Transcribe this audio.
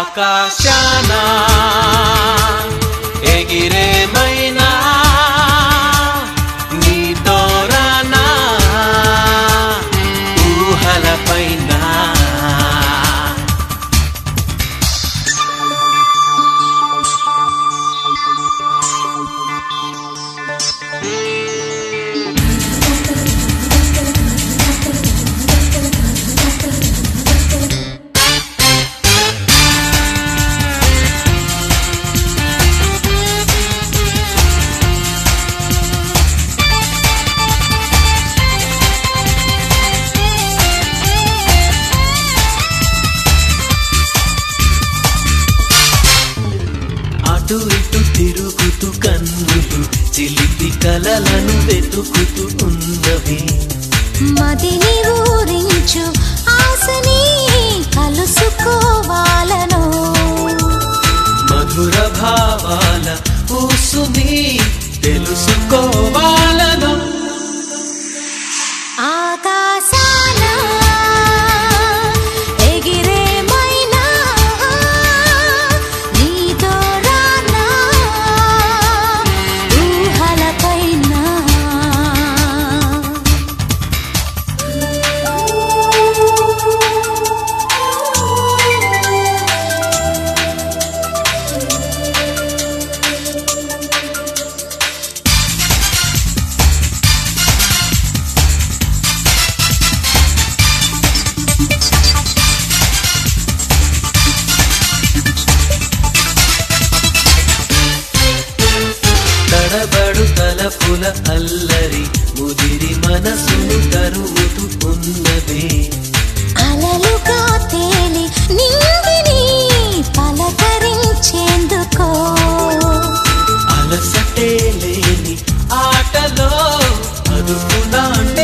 ఆకాశాన ఎగిరేమైనా నీతో రానా ఊహలపైన అటు ఇటు తిరుగుతూ కన్నులు చిలిపి కలలను వెతుకుతూ ఉన్నవి మదిని ఊరించు ఆశని కలుసుకోవాలను మధుర భావాల ఊసుని తెలుసుకోవాలను ఆకాశాన ఎగిరేమైనా నీతో రానా ఊహలపైన తడబడు తలపుల అల్లరి ముదిరి మనసును తరుముతూ ఉన్నది అలలుగా తేలి నింగిని పలకరించేందుకో అలసటే లేని ఆటలో అదుపులాంటి